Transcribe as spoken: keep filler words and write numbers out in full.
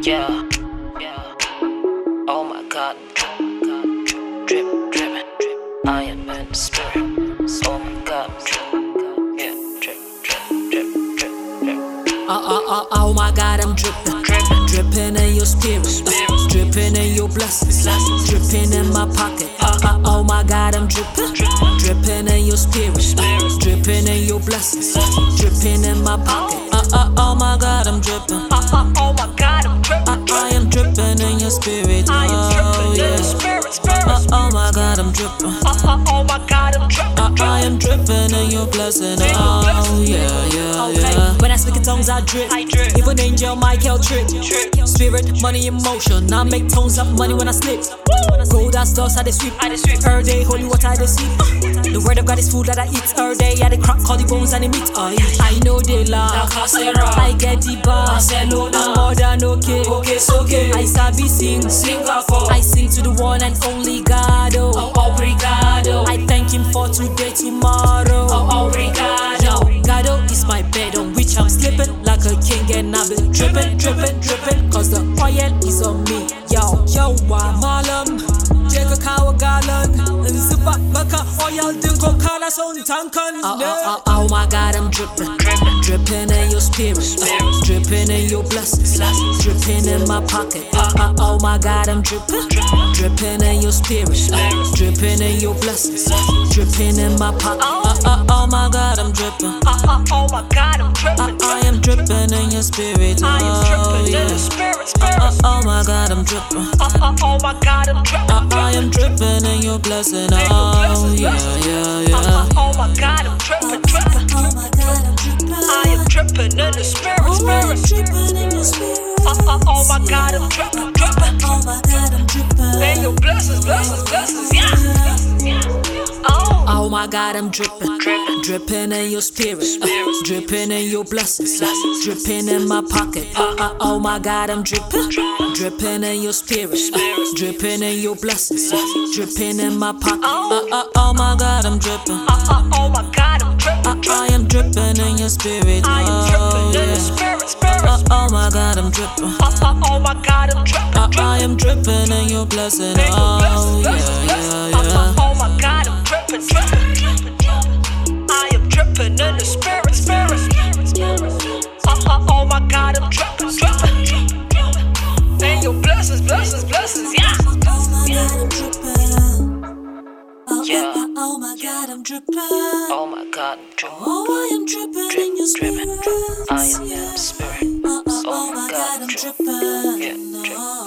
Yeah, yeah. Oh my God, drip, drip, drip, drip. I am in the spirit. Oh my God, drip, yeah, drip, drip, drip, drip, drip. Uh, uh, uh, oh my God, I'm dripping, Drippin', dripping in your spirit, uh, dripping in your blessings, dripping in my pocket. Uh, uh, oh my God, I'm dripping, dripping in your spirit, uh, dripping in your blessings, dripping in my pocket. Uh, uh, oh my God, I'm dripping. Uh, uh, oh my God, I'm drippin', Uh, I am dripping in your spirit. I am Oh drippin' in yeah. the spirit, spirit. Uh, oh my God, I'm dripping. Uh, uh, oh my God, I'm drippin', Uh, I drippin'. am dripping in your blessing. your Oh blessing. yeah, yeah, Okay. yeah. When I speak in tongues, I drip. I drip. Even angel Michael trip. Drip. Spirit, money, emotion. I make tones up money when I slip. Gold dust dust, I dey sweep. I dey sweep. Every day, holy water, I dey sip. The word of God is food that I eat. Every day, I dey crack, call the bones and the meat. Oh, yeah. I know they laugh. I get the bar. I'm more than okay. Okay, it's okay. I sabi sing. Sing a for. I sing to the one and only God. Oh, Oh, obrigado. I thank Him for today, tomorrow. Oh, obrigado. Gado is my bed on which I'm sleeping like a king, and I've been dripping, dripping, dripping, cause the oil is on me. Yo, yo, I'm malam, Jacob Kawa Galan, and Zipa Baka oil dingo Kala son tankan. Oh, oh, oh, oh my God, I'm dripping, Drippin', dripping in your spirit, uh, dripping in your blessings, dripping in my pocket. Uh, uh, oh my God, I'm dripping, dripping in your spirit, uh, dripping in your blessings, dripping in my pocket. Uh, uh, oh my God, I'm dripping. Uh, uh, oh my God, I'm I, drippin', I am dripping in your spirit. I am Oh drippin' in the yeah. spirit, spirit. Uh, oh my God, I'm dripping. Uh, uh, oh my God, I'm I, drippin', I am dripping in your blessing. your Oh blessings, yeah, blessings. yeah, Uh, yeah. uh, oh my God, I'm drippin', drippin'. Oh my God, I'm dripping. I am drippin' in the spirit, spirit. dripping in your spirit. Uh, uh, oh my God, I'm drippin', drippin'. Oh my God, I'm dripping. And your blessings, blessings, blessings, yeah. Oh, Oh my God, I'm dripping, Drippin'. dripping in your spirit, Spirit. uh, dripping in your blessings, uh, dripping in my pocket. Uh, uh, oh my God, I'm dripping, dripping in your spirit, uh, dripping in your blessings, uh, dripping in my pocket. Uh, uh, oh my God, I'm dripping. uh, uh, oh my God, I'm I, drippin', I drippin'. am dripping in your spirit. I am Oh drippin' in the yeah. spirit, spirit. Uh, oh my God, I'm dripping. Uh, uh, oh my God, I'm drippin', I, drippin'. I am dripping in your blessing. And your Oh blessings, yeah, blessings, yeah, blessings. Uh, yeah. uh, oh my God, I'm drippin', drippin'. I am drippin' in the spirit, spirit. Uh, uh, oh my God, I'm drippin', drippin'. And your blessings, blessings, blessings, yeah. Yeah. Oh my God, I'm dripping. Oh my God, I'm drippin', Oh, I am dripping drip, in your drippin', spirit. drip. I am in the spirit. Oh, oh, Oh my God, I'm drip. dripping. Yeah, drip.